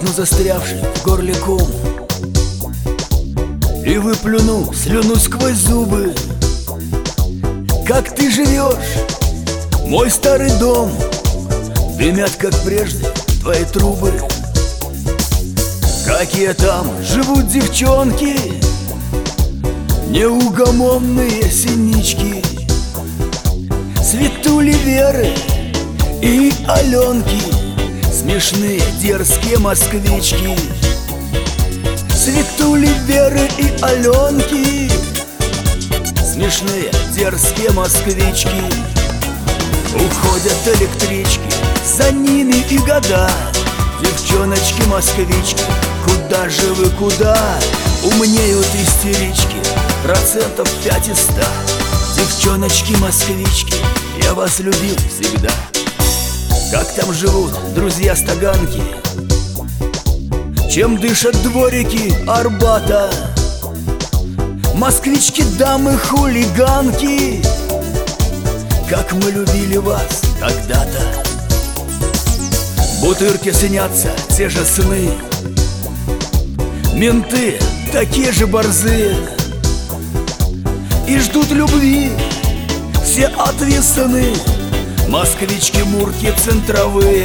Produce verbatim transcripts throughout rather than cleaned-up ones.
проглотну застрявший в горле ком и выплюну слюну сквозь зубы. Как ты живешь, мой старый дом? Дымят, как прежде, твои трубы. Какие там живут девчонки, неугомонные синички, Светули, Веры и Аленки, смешные дерзкие москвички. Светули, Веры и Аленки, смешные дерзкие москвички. Уходят электрички, за ними и года. Девчоночки-москвички, куда же вы, куда? Умнеют истерички, процентов пять из ста. Девчоночки-москвички, я вас любил всегда. Как там живут друзья-стаганки? Чем дышат дворики Арбата? Москвички-дамы-хулиганки, как мы любили вас когда-то. В Бутырке снятся те же сны, менты такие же борзые, и ждут любви все от весны. Москвички-мурки центровые,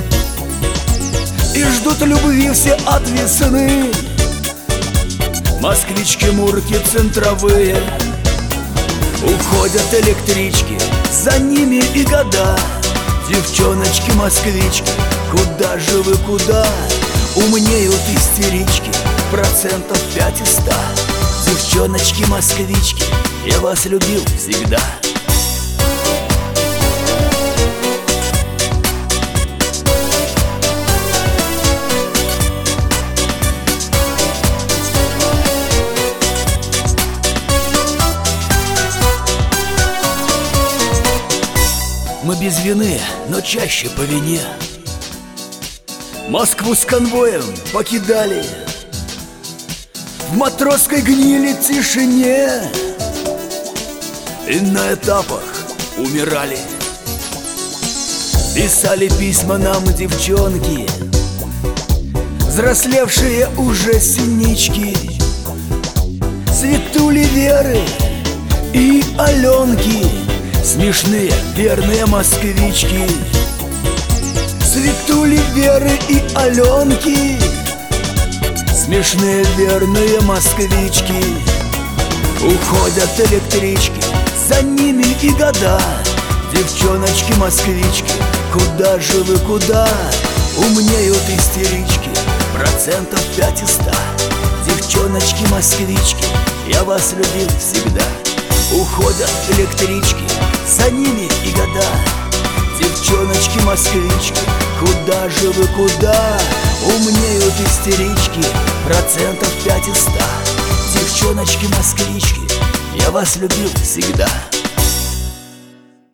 и ждут любви все от весны. Москвички-мурки центровые. Уходят электрички, за ними и года. Девчоночки-москвички, куда же вы, куда? Умнеют истерички, процентов пять из ста. Девчоночки-москвички, я вас любил всегда. Мы без вины, но чаще по вине Москву с конвоем покидали, в матросской гнили тишине, и на этапах умирали. Писали письма нам девчонки, взрослевшие уже синички. Светули, Веры и Аленки, смешные верные москвички. Светули, Веры и Аленки, смешные верные москвички. Уходят электрички, за ними и года. Девчоночки-москвички, куда же вы, куда? Умнеют истерички, процентов пять из ста. Девчоночки-москвички, я вас любил всегда. Уходят электрички, за ними и года. Девчоночки-москвички, куда же вы, куда? Умнеют истерички, процентов пять из ста. Девчоночки-москвички, я вас любил всегда.